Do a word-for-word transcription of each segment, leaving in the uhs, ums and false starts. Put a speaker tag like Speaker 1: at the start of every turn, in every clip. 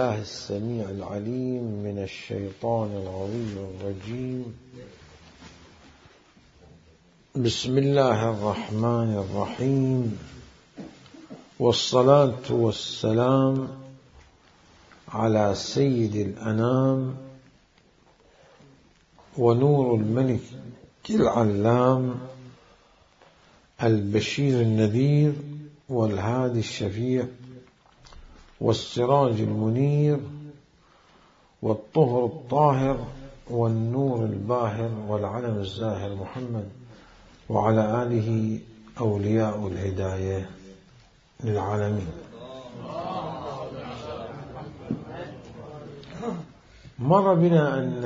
Speaker 1: الله السميع العليم من الشيطان العظيم الرجيم. بسم الله الرحمن الرحيم، والصلاة والسلام على سيد الأنام ونور الملك العلام البشير النذير والهادي الشفيع والسراج المنير والطهر الطاهر والنور الباهر والعلم الزاهر محمد وعلى آله أولياء الهداية للعالمين. مر بنا أن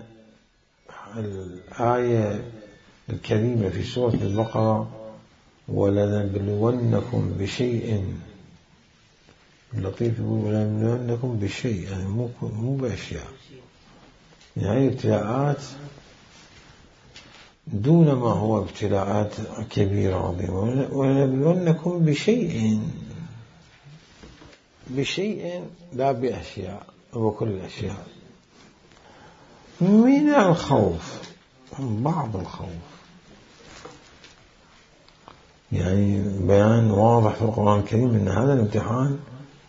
Speaker 1: الآية الكريمة في سورة البقرة ولنبلونكم بشيء، اللطيف يقول ولنبلونكم بشيء، يعني مو مو بأشياء، يعني ابتلاءات دون ما هو ابتلاءات كبيرة عظيمة. ولنبلونكم بشيء بشيء لا بأشياء وكل الأشياء من الخوف، بعض الخوف، يعني بيان واضح في القرآن الكريم أن هذا الامتحان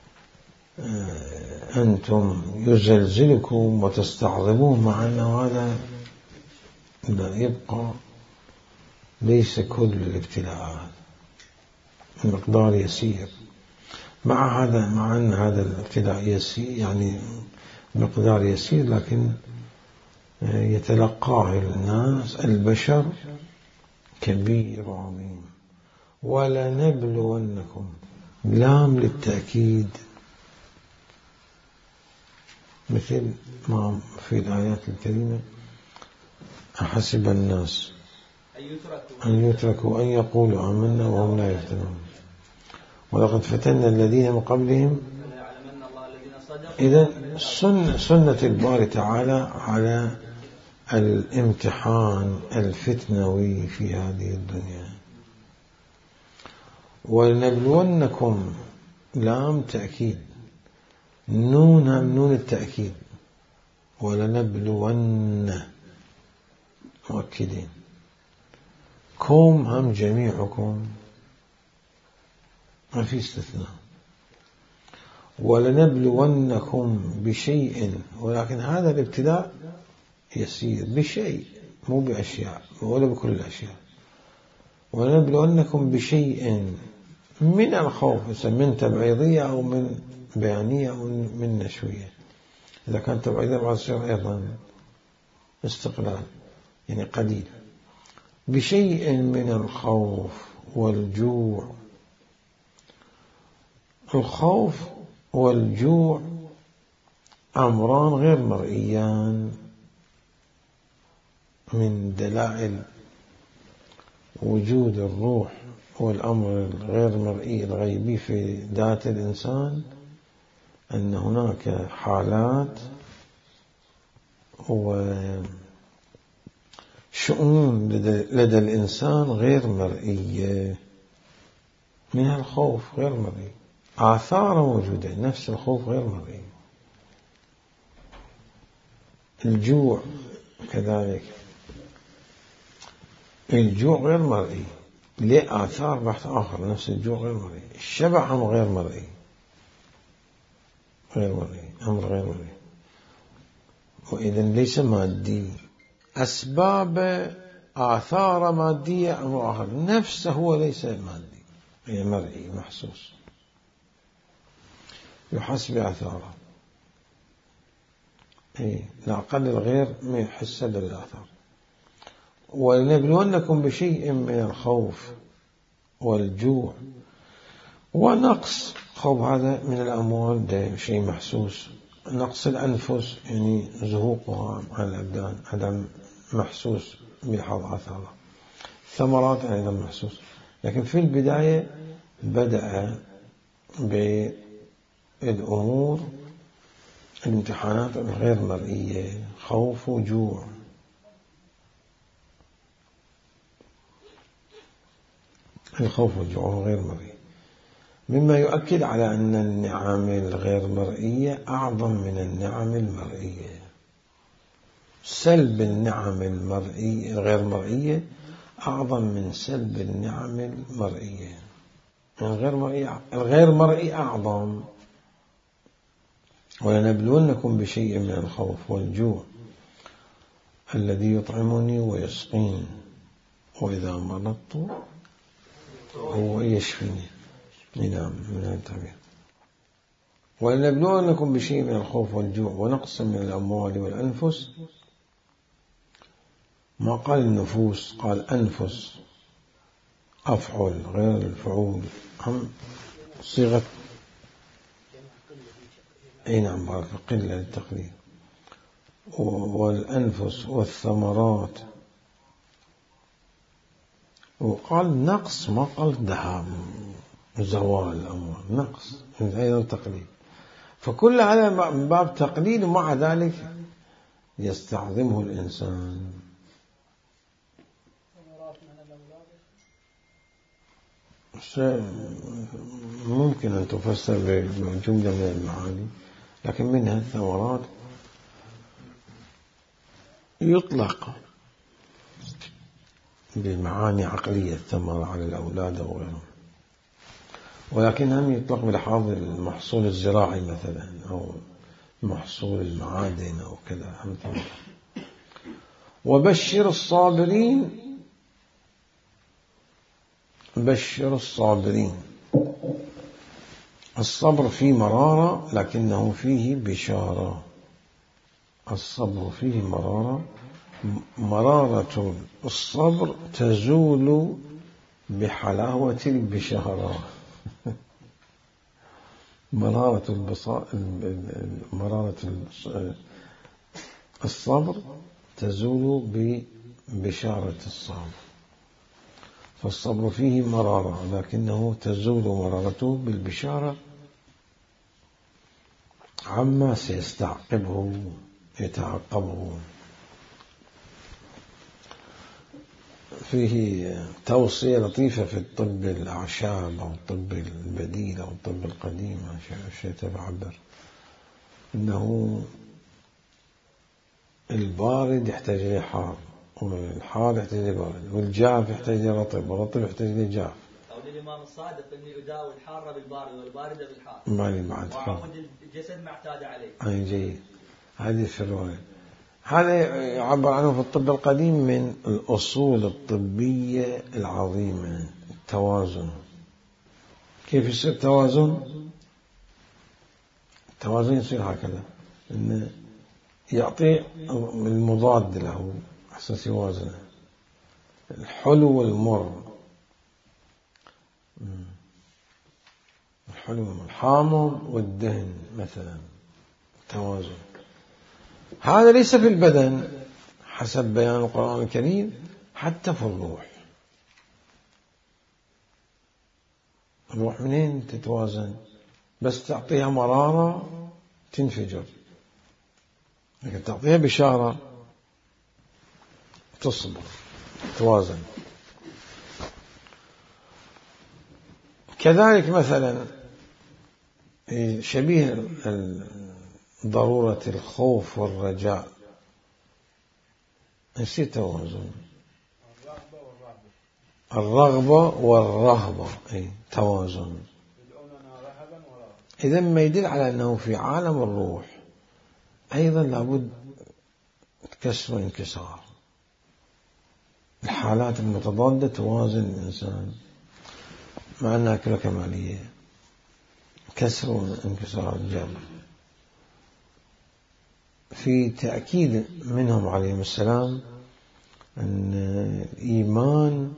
Speaker 1: أنتم يزلزلكم وتستعظمون، مع أن هذا لا يبقى ليس كل الابتلاءات، المقدار يسير. مع هذا مع أن هذا الابتلاء يسير، يعني مقدار يسير، لكن يتلقاه الناس البشر كبير وعظيم. ولنبلونكم، لام للتأكيد، مثل ما في الآيات الكريمة أحسب الناس أن يتركوا أن يقولوا آمنا وهم لا يفتنون ولقد فتنا الذين من قبلهم. إذن سنة, سنة الباري تعالى على الامتحان الفتنوي في هذه الدنيا. ولنبلونكم لام تأكيد، نون هم نون التأكيد، ولنبلون مؤكدين، كم هم جميعكم ما في استثناء. ولنبلونكم بشيء، ولكن هذا الابتلاء يسير بشيء مو بأشياء ولا بكل الأشياء. ولنبلونكم بشيء من الخوف، من تبعيضية أو من بيانية أو من نشوية. إذا كانت تبعيضية بعد تصير أيضا استقلال، يعني قليل. بشيء من الخوف والجوع. الخوف والجوع أمران غير مرئيان من دلائل وجود الروح والأمر الغير مرئي الغيبي في ذات الإنسان، أن هناك حالات وشؤون لدى الإنسان غير مرئية، منها الخوف غير مرئي، آثار موجودة، نفس الخوف غير مرئي. الجوع كذلك، الجوع غير مرئي، ليه آثار بحث آخر، نفس الجوع غير مرئي. الشبع أمر غير مرئي، غير مرئي، أمر غير مرئي، وإذن ليس مادي. أسباب آثار مادية أمر آخر، نفسه هو ليس مادي، هي مرئي محسوس يحس بآثاره، إيه العقل الغير ما يحس بالآثار. ولنبلونكم بشيء من الخوف والجوع ونقص. خوف هذا من الأموال، ده شيء محسوس. نقص الأنفس يعني زهوقها عن الأبدان، هذا محسوس بلحظ آثاره. ثمرات أيضا محسوس. لكن في البداية بدأ بالأمور الامتحانات الغير مرئية، خوف وجوع. الخوف والجوع غير مرئي. مما يؤكد على أن النعم الغير مرئية أعظم من النعم المرئية. سلب النعم المرئية الغير مرئية أعظم من سلب النعم المرئية. الغير مرئي الغير مرئي أعظم. ولنبلونكم بشيء من الخوف والجوع الذي يطعمني ويسقين وإذا مرضت هو يشفيني. نعم من هذا التعبير. ولنبلونكم بشيء من الخوف والجوع ونقص من الأموال والأنفس. ما قال النفوس، قال أنفس، أفعل غير الفعول، هم صيغة أي نعم بارك قلة للتقليل. والأنفس والثمرات. وقال نقص، ما قال ذهاب زوال الأموال، نقص أيضا تقليل. فكل هذا من باب تقليل، ومع ذلك يستعظمه الإنسان. ممكن أن تفسر بجملة من المعاني، لكن منها الثمرات يطلق بمعاني عقلية، الثمرة على الأولاد أو غيرهم، ولكن هم يطلق بلحاظ المحصول الزراعي مثلا أو محصول المعادن أو كذا. وبشر الصابرين. بشر الصابرين. الصبر فيه مرارة لكنه فيه بشارة. الصبر فيه مرارة. مرارة الصبر تزول بحلاوة البشارة. مرارة البصا... مرارة الصبر تزول ببشارة الصبر. فالصبر فيه مرارة لكنه تزول مرارته بالبشارة عما سيستعقبه يتعقبه. فيه توصية لطيفة في الطب الأعشاب أو الطب البديل أو الطب القديم، شيء تعبر إنه البارد يحتاج إلى حار، والحار يحتاج إلى بارد، والجاف يحتاج إلى رطب، والرطب يحتاج إلى جاف.
Speaker 2: قول الإمام الصادق إني أداوي الحارة بالبارد والباردة بالحار.
Speaker 1: ما بعد
Speaker 2: وعود الجسد ما اعتاد عليه.
Speaker 1: أي جيد. هذه في الرواية. هذا يعبر عنه في الطب القديم من الأصول الطبية العظيمة، التوازن. كيف يصير توازن؟ التوازن يصير هكذا، إنه يعطي المضاد له أحساس يوازنه. الحلو والمر، الحلو والمر، الحامض والدهن مثلا، توازن. هذا ليس في البدن حسب بيان القرآن الكريم، حتى في الروح. الروح منين تتوازن؟ بس تعطيها مرارة تنفجر، لكن تعطيها بشارة تصبر، توازن. كذلك مثلا شبيه ضرورة الخوف والرجاء، يصير توازن. الرغبة والرهبة أي توازن. إذا ما يدل على أنه في عالم الروح أيضا لابد كسر وانكسار. الحالات المتضادة توازن الإنسان مع أنها كلها كمالية، كسر وانكسار الجبر. في تأكيد منهم عليهم السلام أن الإيمان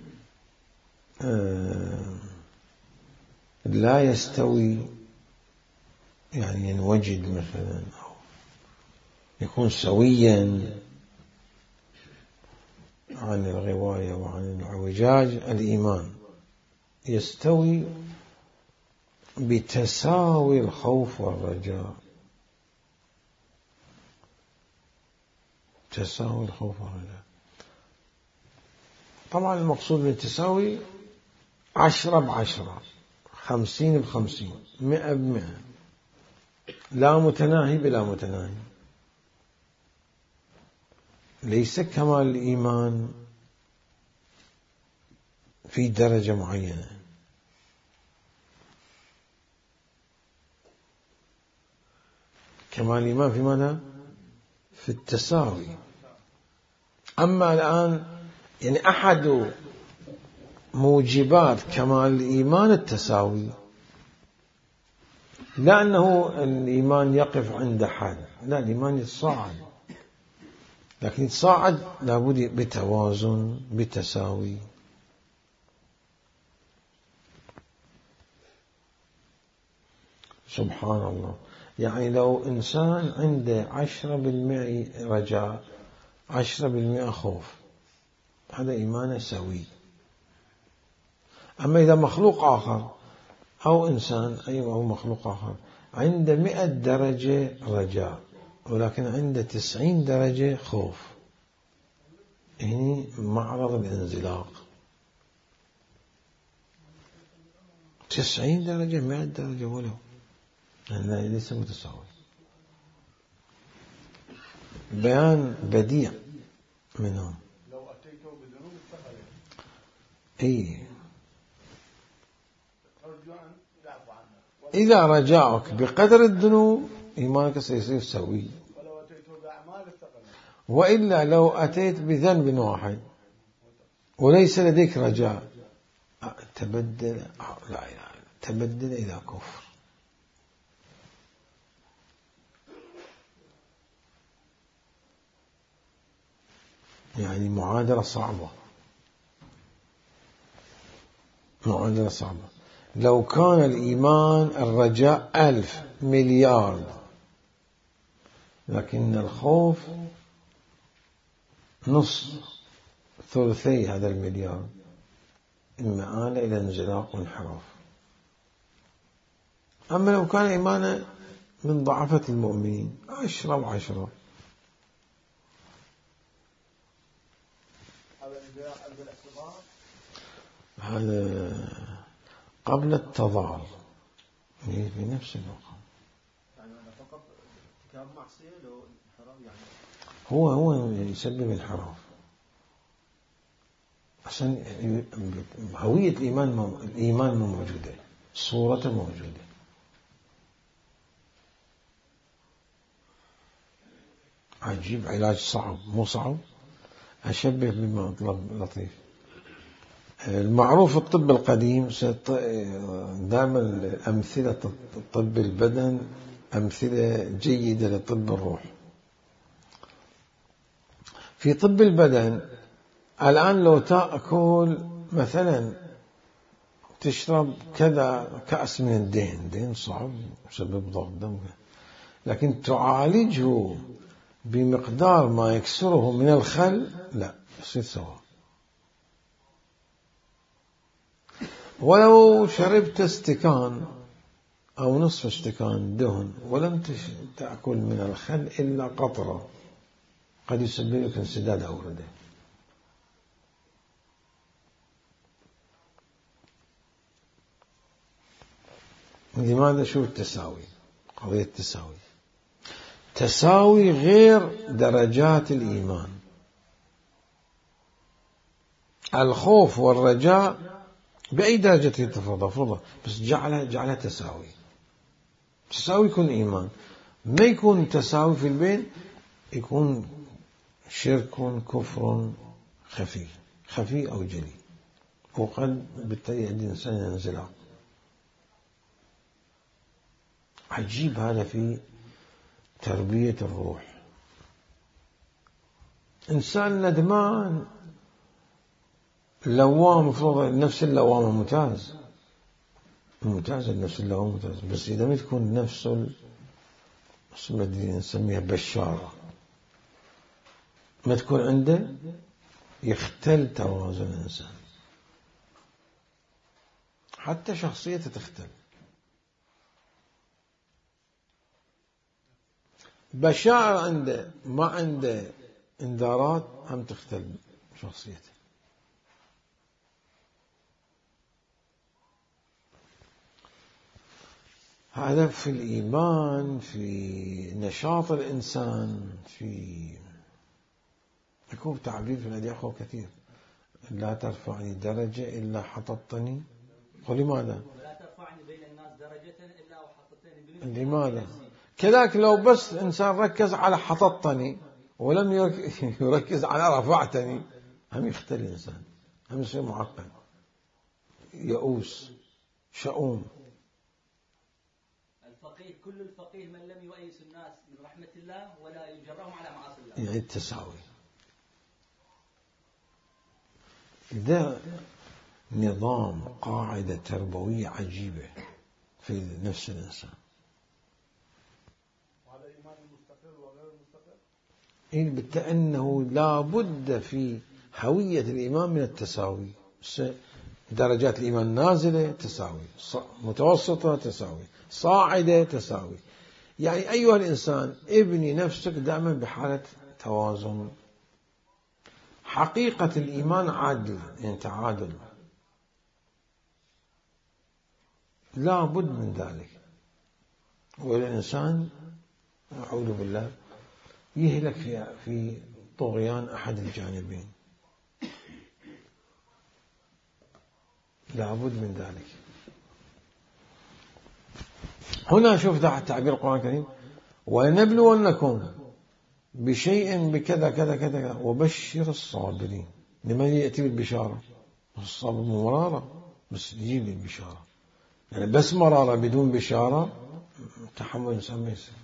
Speaker 1: لا يستوي، يعني ينوجد مثلا أو يكون سويا عن الغواية وعن العوجاج. الإيمان يستوي بتساوي الخوف والرجاء، تساوي الخوف والرجاء. طبعا المقصود بالتساوي عشرة بعشرة، خمسين بخمسين، مئة بمئة، لا متناهي بلا متناهي. ليس كمال الإيمان في درجة معينة، كمال الإيمان في ماذا؟ في التساوي. أما الآن يعني أحد موجبات كمال الإيمان التساوي، لا أنه الإيمان يقف عند حد، لا، الإيمان يتصاعد، لكن يتصاعد لابد بتوازن بتساوي. سبحان الله. يعني لو إنسان عنده عشرة بالمئة رجاء عشرة بالمئة خوف، هذا إيمانه سوي. أما إذا مخلوق آخر أو إنسان أي أو مخلوق آخر عنده مئة درجة رجاء ولكن عنده تسعين درجة خوف، هنا معرض الانزلاق. تسعين درجة مئة درجة ولو لأنه ليس متساوي. بيان بديع منهم.
Speaker 3: لو أتيته بذنوب الثقل
Speaker 1: إيه،
Speaker 3: أرجو أن يعفو عنها.
Speaker 1: إذا رجاؤك بقدر الذنوب إيمانك سيصير سوي.
Speaker 3: ولو أتيته بأعمال الثقل،
Speaker 1: وإلا لو أتيت بذنب واحد وليس لديك رجاء، تبدل لا إله تبدل إلى كفر. يعني معادلة صعبة، معادلة صعبة. لو كان الإيمان الرجاء ألف مليار، لكن الخوف نص ثلثي هذا المليار، إما آل إلى انزلاق وانحراف. أما لو كان إيمانه من ضعفة المؤمنين عشرة وعشرة، هذا قبل التضار في نفس الوقت.
Speaker 2: يعني فقط ارتكاب معصية لو انحراف يعني
Speaker 1: هو هو يسبب انحراف. عشان هوية الإيمان مو... الإيمان مو موجودة، صورته موجودة. عجيب، علاج صعب مو صعب. أشبه بما لطيف. المعروف الطب القديم دائما أمثلة طب البدن أمثلة جيدة لطب الروح. في طب البدن الآن لو تأكل مثلا تشرب كذا كأس من الدين، دين صعب يسبب ضغط دم، لكن تعالجه بمقدار ما يكسره من الخل لا يصير سواء. ولو شربت استكان أو نصف استكان دهن ولم تأكل من الخل إلا قطرة، قد يسبب لك انسداد أوردة. لماذا؟ شو التساوي؟ قضية التساوي، تساوي غير درجات الإيمان. الخوف والرجاء بأي درجة يتفرض فرضه، بس جعلها جعلها تساوي. تساوي يكون إيمان، ما يكون تساوي في البين يكون شرك كفر خفي خفي أو جلي، وقد بالتالي يؤدي الإنسان إلى انزلاق. عجيب هذا في تربية الروح. إنسان ندمان لوام، مفروض النفس اللوامة ممتاز ممتاز النفس اللوامة ممتاز، بس إذا ما تكون نفس نسميها بشارة، ما تكون عنده يختل توازن الإنسان، حتى شخصيته تختل. بشارة عنده ما عنده انذارات هم تختل شخصيته. هذا في الإيمان، في نشاط الإنسان، في يكون تعبير في الأدعية كثير. لا ترفعني درجة إلا حططتني. ولماذا؟
Speaker 2: ولا ترفعني بين الناس درجة إلا وحططتني.
Speaker 1: لماذا؟ كذلك لو بس إنسان ركز على حططتني ولم يركز على رفعتني، هم يختل الإنسان، هم يصير معقد، يئوس، شؤوم.
Speaker 2: الفقيه كل الفقيه من لم يؤيس الناس من رحمة الله ولا يجرهم على معاصي الله.
Speaker 1: يعني التساوي ده نظام، قاعدة تربوية عجيبة في نفس الإنسان.
Speaker 3: وهذا الإيمان المستقر وغير المستقر.
Speaker 1: إيه بالتأنه لا بد في هوية الإيمان من التساوي. درجات الإيمان نازلة تساوي، متوسطة تساوي، صاعدة تساوي. يعني أيها الإنسان ابني نفسك دائما بحالة توازن. حقيقة الإيمان عدل، يعني تعادل، لا بد من ذلك. والإنسان أعوذ بالله يهلك في في طغيان أحد الجانبين، لا بد من ذلك. هنا شوف ذا تعبير القرآن الكريم: ولنبلونكم بشيء بكذا كذا كذا وبشر الصابرين. لمن يأتي بالبشارة؟ الصبر مرارة، بس يجيب البشارة. يعني بس مرارة بدون بشارة تحمل الإنسان ما يصير.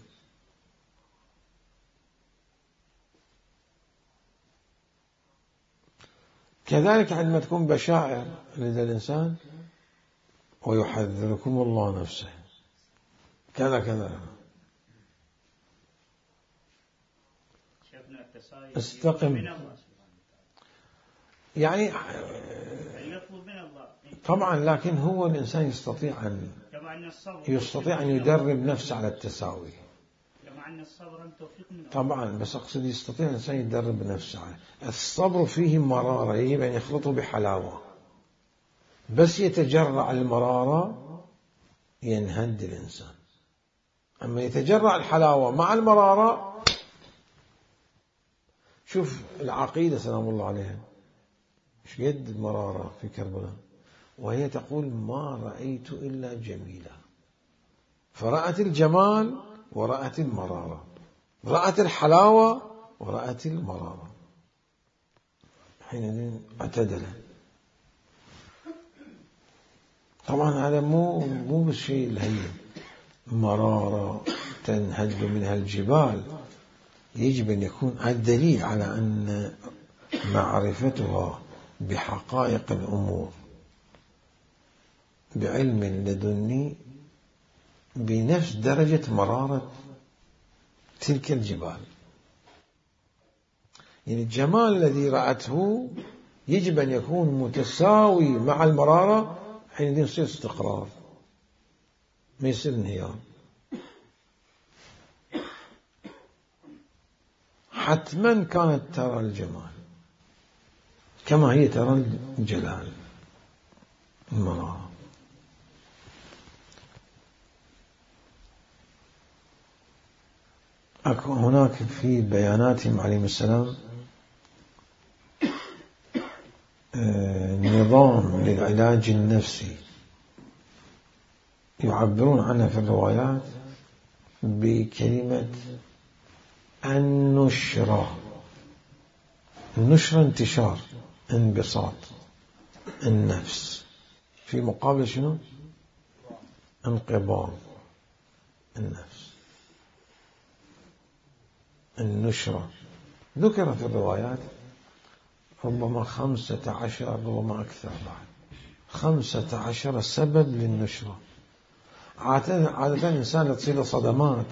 Speaker 1: كذلك عندما تكون بشائر لدى الإنسان: ويحذركم الله نفسه كذا كذا. استقم. يعني طبعا، لكن هو الإنسان يستطيع أن يستطيع أن يدرب نفسه على التساوي. طبعا، بس أقصد يستطيع الإنسان يدرب نفسه على الصبر. فيه مرارة يجب أن يخلطه بحلاوة، بس يتجرع المرارة ينهد الإنسان. أما يتجرع الحلاوة مع المرارة. شوف العقيدة سلام الله عليها ايش قد المرارة في كربلاء، وهي تقول: ما رأيت إلا جميلة. فرأت الجمال ورأت المرارة، رأت الحلاوة ورأت المرارة، حينئذ اعتدلت. طبعا هذا مو مو بالشيء الهين. مرارة تنهد منها الجبال، يجب أن يكون الدليل على أن معرفتها بحقائق الأمور بعلم لدني بنفس درجة مرارة تلك الجبال. يعني الجمال الذي رأته يجب أن يكون متساوي مع المرارة، حينئذ يصير استقرار، ما يصير انهيار. حتما كانت ترى الجمال كما هي ترى الجلال، المرارة. هناك في بياناتهم عليهم السلام نظام للعلاج النفسي يعبرون عنها في الروايات بكلمة النشرة. النشرة انتشار، انبساط النفس، في مقابل شنو؟ انقباض النفس. النشرة ذكر في الروايات ربما خمسة عشر، ربما أكثر بعد، خمسة عشر سبب للنشرة. عادة, عادة الإنسان تصير صدمات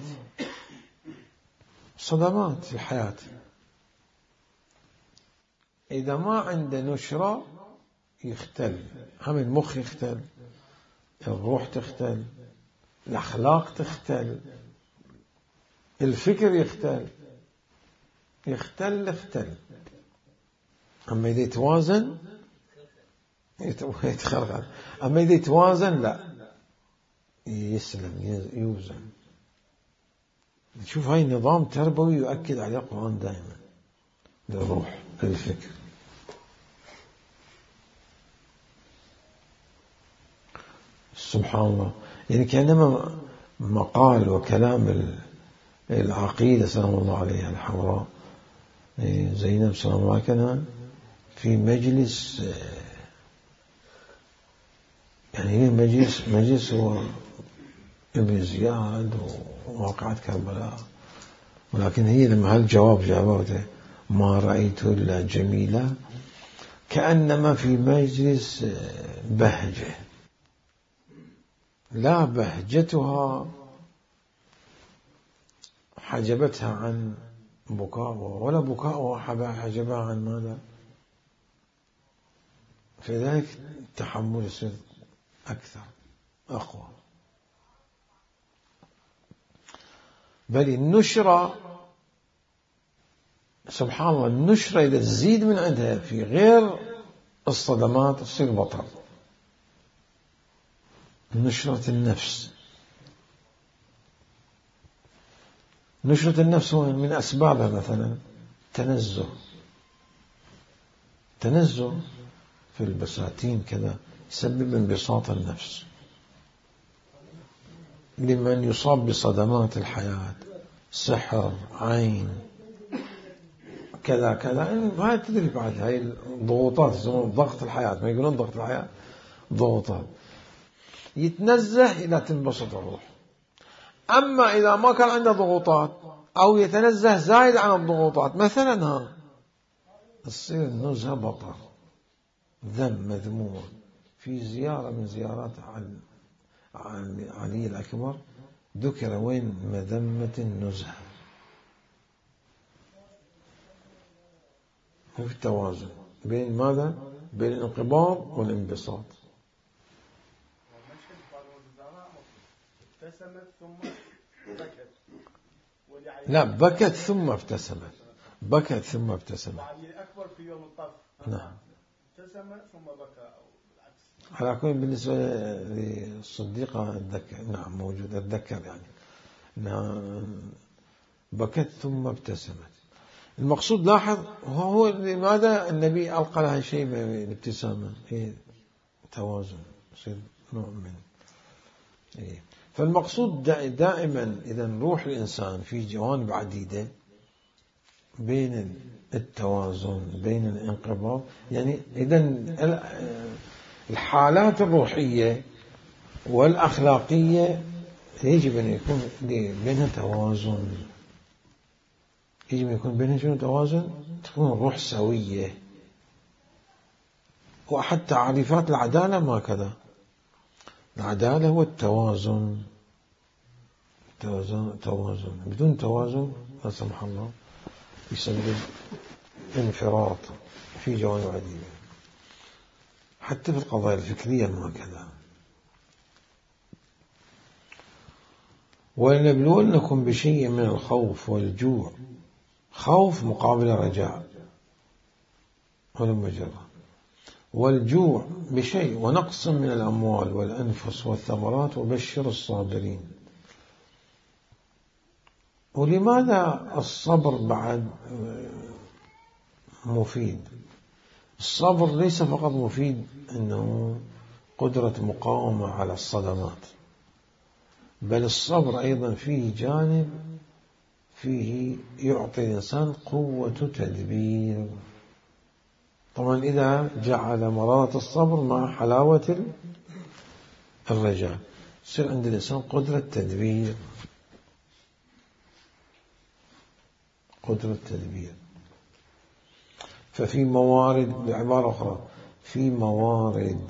Speaker 1: صدمات في الحياة. إذا ما عنده نشرة يختل، هم المخ يختل، الروح تختل، الأخلاق تختل، الفكر يختل، يختل يختل. أما إذا يتوازن يتخرغل. أما إذا يتوازن لا، يسلم يوزن. نشوف هاي النظام تربوي يؤكد عليه القرآن دائما للروح للفكر. سبحان الله. يعني كأنما مقال وكلام العقيدة سلام الله عليها الحوراء زينب سلام الله كان في مجلس، يعني مجلس مجلس هو ابن زياد وواقعة كربلاء، ولكن هي لما هالجواب جابته ما رأيت إلا جميلة، كأنما في مجلس بهجة، لا بهجتها حجبتها عن بكاؤها ولا بكاؤها حجبها عن ماذا؟ في ذلك التحمل يصير أكثر أقوى. بل النشرة سبحان الله، النشرة إذا تزيد من عندها في غير الصدمات تصير بطل. نشرة النفس، نشرة النفس هو من أسبابها مثلا تنزه، تنزه في البساتين كذا يسبب انبساط النفس لمن يصاب بصدمات الحياة، سحر، عين، كذا كذا. هاي تدري بعد هاي الضغوطات يسمون ضغط الحياة، ما يقولون ضغط الحياة، ضغوطات، يتنزه إلى تنبسط الروح. أما إذا ما كان عنده ضغوطات أو يتنزه زايد عن الضغوطات مثلا، ها تصير النزهة بطر، ذم، مذموم. في زيارة من زيارات عن علي الأكبر ذكر وين مذمة النزهة، هو في التوازن بين ماذا؟ بين الانقباض والانبساط. لا، بكت ثم ابتسمت، بكت ثم ابتسمت.
Speaker 3: أكبر في يوم الطرف.
Speaker 1: نعم.
Speaker 3: ابتسم ثم بكى أو بالعكس.
Speaker 1: على كل بالنسبة للصديقة أتذكر، نعم موجود أتذكر، يعني أنها بكت ثم ابتسمت. المقصود لاحظ هو لماذا النبي ألقى لها شيء من الابتسامة، هي توازن، يصير نوع من إيه. فالمقصود دائما إذا روح الإنسان في جوانب عديدة بين التوازن بين الانقباض، يعني إذا الحالات الروحية والأخلاقية يجب أن يكون بينها توازن، يجب أن يكون بينها شنو توازن، تكون الروح سوية. وحتى تعريفات العدالة ما كذا، العدالة هو التوازن، توازن, توازن. بدون توازن لا سمح الله يسبب انفراط في جوانب عديدة، حتى في القضايا الفكرية ما كذا. ولنبلونكم بشيء من الخوف والجوع، خوف مقابل رجاء ولما جرى، والجوع بشيء، ونقص من الأموال والأنفس والثمرات وبشر الصابرين. ولماذا الصبر بعد مفيد؟ الصبر ليس فقط مفيد أنه قدرة مقاومة على الصدمات، بل الصبر أيضا فيه جانب فيه يعطي الإنسان قوة تدبير. طبعا إذا جعل مرارة الصبر مع حلاوة الرجاء يصير عند الإنسان قدرة تدبير، قدرة تدبير. ففي موارد، بعبارة أخرى، في موارد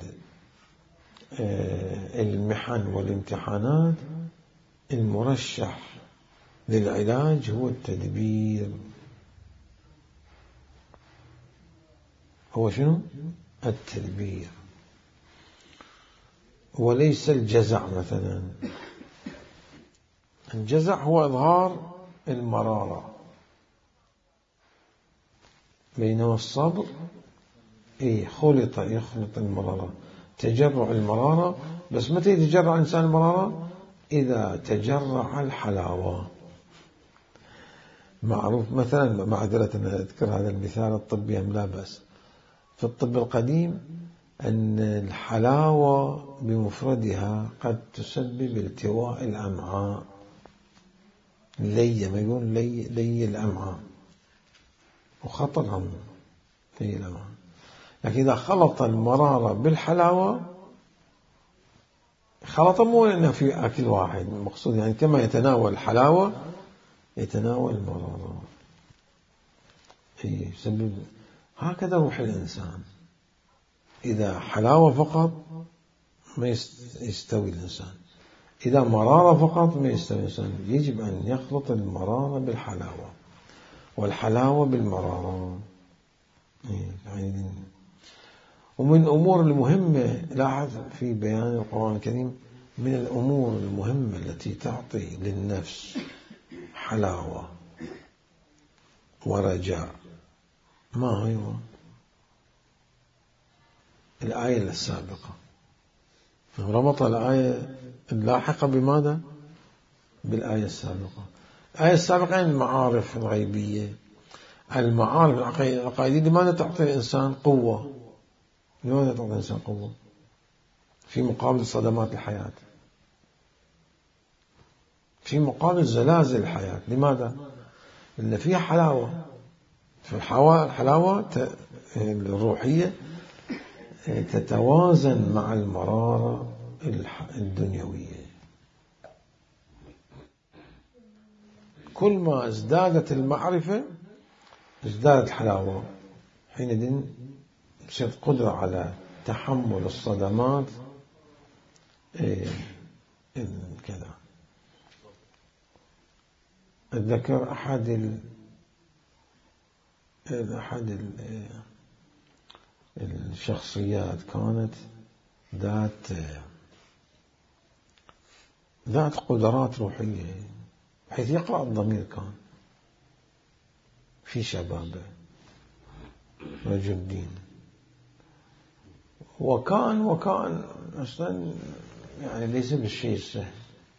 Speaker 1: المحن والامتحانات المرشح للعلاج هو التدبير. هو شنو؟ التدبير، وليس الجزع مثلا. الجزع هو إظهار المرارة، بينما الصبر إيه خلط يخلط المرارة، تجرع المرارة. بس متى يتجرع الإنسان المرارة؟ إذا تجرع الحلاوة. معروف مثلا، معذرة أن أذكر هذا المثال الطبي أم لا بأس، في الطب القديم أن الحلاوة بمفردها قد تسبب التواء الأمعاء، لي ما يقول لي, لي الأمعاء، وخطر هم لي الأمعاء. لكن إذا خلط المرارة بالحلاوة، خلط مو أنه في أكل واحد، مقصود يعني كما يتناول الحلاوة يتناول المرارة، يسبب هكذا روح الإنسان. إذا حلاوة فقط ما يستوي الإنسان، إذا مرارة فقط ما يستوي الإنسان. يجب أن يخلط المرارة بالحلاوة والحلاوة بالمرارة. ومن الأمور المهمة، لاحظ في بيان القرآن الكريم، من الأمور المهمة التي تعطي للنفس حلاوة ورجاء، ما هو؟ الآية السابقة ربط الآية اللاحقة بماذا؟ بالآية السابقة. الآية السابقة المعارف الغيبية، المعارف العقائدية. لماذا تعطي الإنسان قوة؟ لماذا تعطي الإنسان قوة في مقابل صدمات الحياة، في مقابل زلازل الحياة؟ لماذا؟ لأن فيها حلاوة. في الحلاوة الروحية تتوازن مع المرارة الدنيوية. كل ما ازدادت المعرفة ازدادت الحلاوة، حينئذ تصير قدرة على تحمل الصدمات كذا. أتذكر أحد ال أحد الشخصيات كانت ذات ذات قدرات روحية، حيث يقرأ الضمير. كان في شبابه رجل دين، وكان وكان أصلا يعني ليس بالشيء السهل،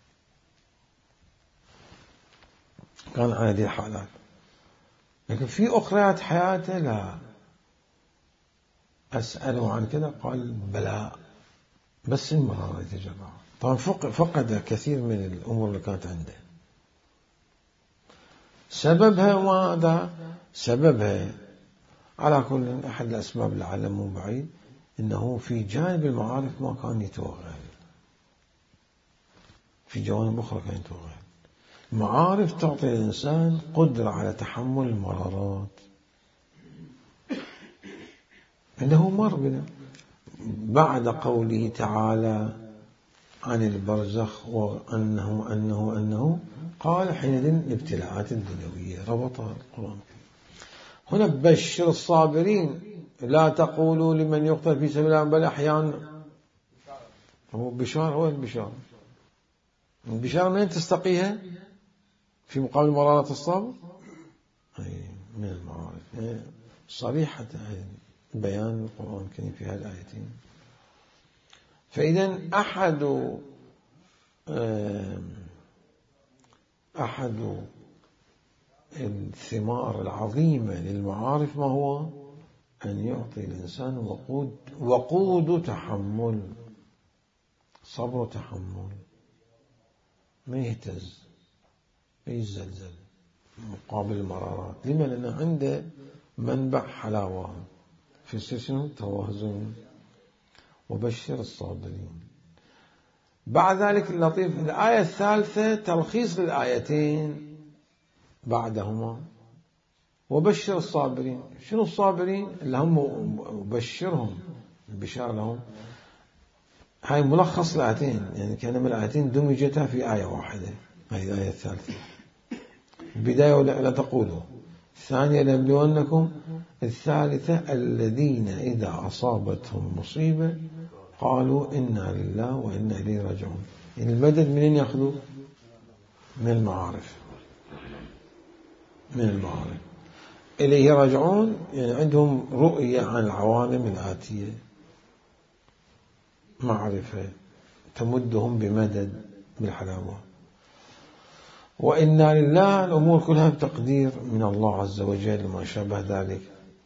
Speaker 1: كان على هذه الحالات. لكن في أخريات حياته لا. أسأله عن كذا قال بلاء، بس المرارة يتجرع. طبعا فقد كثير من الأمور اللي كانت عنده. سببها ماذا؟ سببها على كل أحد الأسباب اللي علمه بعيد، إنه في جانب المعارف ما كان يتوغل، في جوانب أخرى كان يتوغل. المعارف تعطي الإنسان قدرة على تحمل المرارات. إنه مر بنا بعد قوله تعالى عن البرزخ وأنه أنه أنه قال حينئذ الابتلاءات الدنيوية، ربطها القرآن. هنا بشر الصابرين، لا تقولوا لمن يقتل في سبيل الله بل أحياء. هو بشار، هو البشار. البشارة منين تستقيها؟ في مقابل مرارة الصبر. أي من المعارف صريحة بيان القرآن الكريم في هذه الآيتين. فإذا أحد أحد الثمار العظيمة للمعارف ما هو؟ أن يعطي الإنسان وقود وقود تحمل، صبر وتحمل، ما يهتز، ما يزلزل مقابل المرارات. لما؟ لأن عنده منبع حلاوة في سيشن توازن. وبشر الصابرين. بعد ذلك اللطيف الآية الثالثة تلخيص للآيتين بعدهما. وبشر الصابرين. شنو الصابرين؟ اللي هم وبشرهم، البشارة لهم. هاي ملخص الآيتين، يعني كأنما الآيتين دمجتها في آية واحدة. هاي الآية الثالثة. البداية لا تقولوا، الثانية لنبلونكم، الثالثة الذين إذا أصابتهم مصيبة قالوا إنا لله وإنا إليه راجعون. يعني المدد منين يأخذوا؟ من المعارف، من المعارف إليه راجعون. يعني عندهم رؤية عن العوالم الآتية، معرفة تمدهم بمدد بالحلاوة. وإنا لله الأمور كلها بتقدير من الله عز وجل ما شابه ذلك.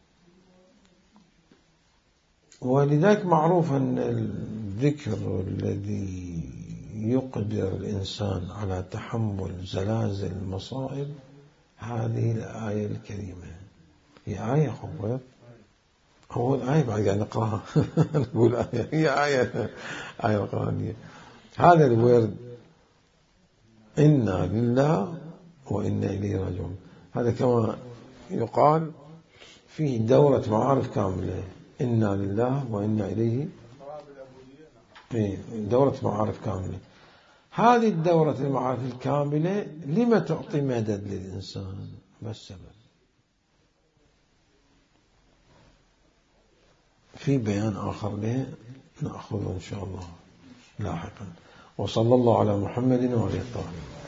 Speaker 1: ولذلك معروف أن الذكر الذي يقدر الإنسان على تحمل زلازل المصائب هذه الآية الكريمة. هي آية خبرت أول آية بعد قاعد نقرأها نقول آية هي آية آية قرآنية. هذا الورد إنا لله وإنا إليه راجعون هذا كما يقال فيه دورة معارف كاملة. إنا لله وإنا إليه دورة معارف كاملة. هذه الدورة المعارف الكاملة لما تعطي مدد للإنسان؟ ما السبب؟ في بيان آخر له نأخذه إن شاء الله لاحقا. وصلى الله على محمد وعلى آله الطاهرين.